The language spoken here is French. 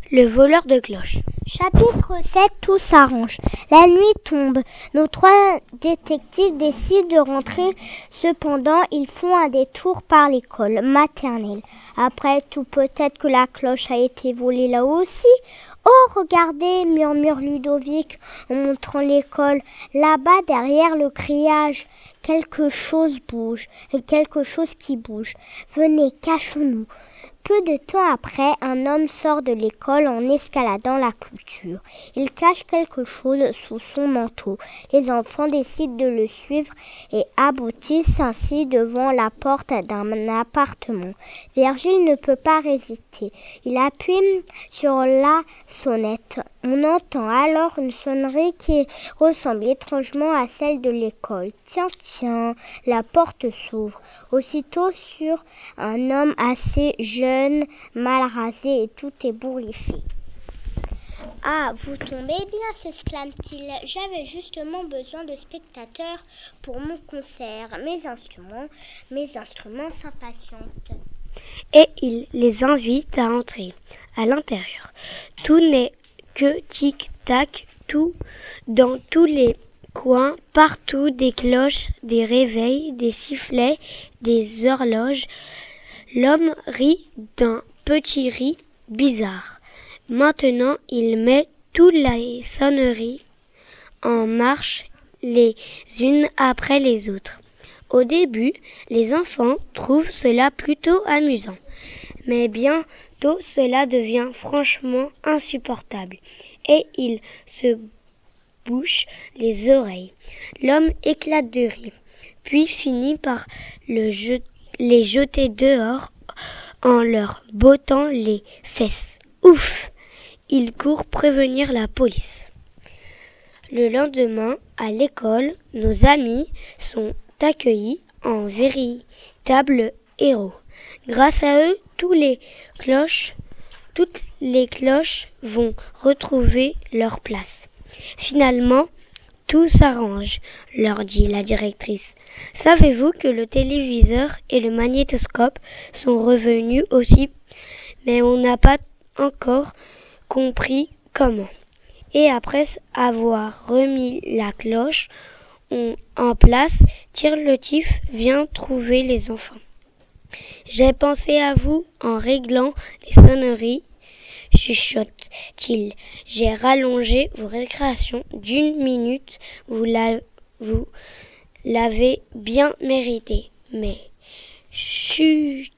Le voleur de cloches. Chapitre 7. Tout s'arrange. La nuit tombe. Nos 3 détectives décident de rentrer. Cependant, ils font un détour par l'école maternelle. Après tout, peut-être que la cloche a été volée là aussi. Oh, regardez, murmure Ludovic en montrant l'école. Là-bas, derrière le grillage, quelque chose bouge. Quelque chose qui bouge. Venez, cachons-nous. Peu de temps après, un homme sort de l'école en escaladant la clôture. Il cache quelque chose sous son manteau. Les enfants décident de le suivre et aboutissent ainsi devant la porte d'un appartement. Virgile ne peut pas résister. Il appuie sur la sonnette. On entend alors une sonnerie qui ressemble étrangement à celle de l'école. Tiens, la porte s'ouvre. Aussitôt sur un homme assez jeune, mal rasé et tout ébouriffé. « Ah, vous tombez bien » s'exclame-t-il. « J'avais justement besoin de spectateurs pour mon concert. Mes instruments s'impatientent. » Et il les invite à entrer. À l'intérieur, tout n'est que tic-tac, tout dans tous les coins, partout des cloches, des réveils, des sifflets, des horloges. L'homme rit d'un petit rire bizarre. Maintenant, il met toutes les sonneries en marche les unes après les autres. Au début, les enfants trouvent cela plutôt amusant. Mais bientôt, cela devient franchement insupportable et ils se bouchent les oreilles. L'homme éclate de rire, puis finit par les jeter dehors en leur bottant les fesses. Ouf! Il court prévenir la police. Le lendemain, à l'école, nos amis sont accueillis en véritables héros. Grâce à eux, toutes les cloches vont retrouver leur place. Finalement, tout s'arrange, leur dit la directrice. Savez-vous que le téléviseur et le magnétoscope sont revenus aussi, mais on n'a pas encore compris comment. Et après avoir remis la cloche en place, Tirlotif vient trouver les enfants. J'ai pensé à vous en réglant les sonneries, chuchote-t-il. J'ai rallongé vos récréations d'1 minute, vous l'avez bien mérité. Mais chut!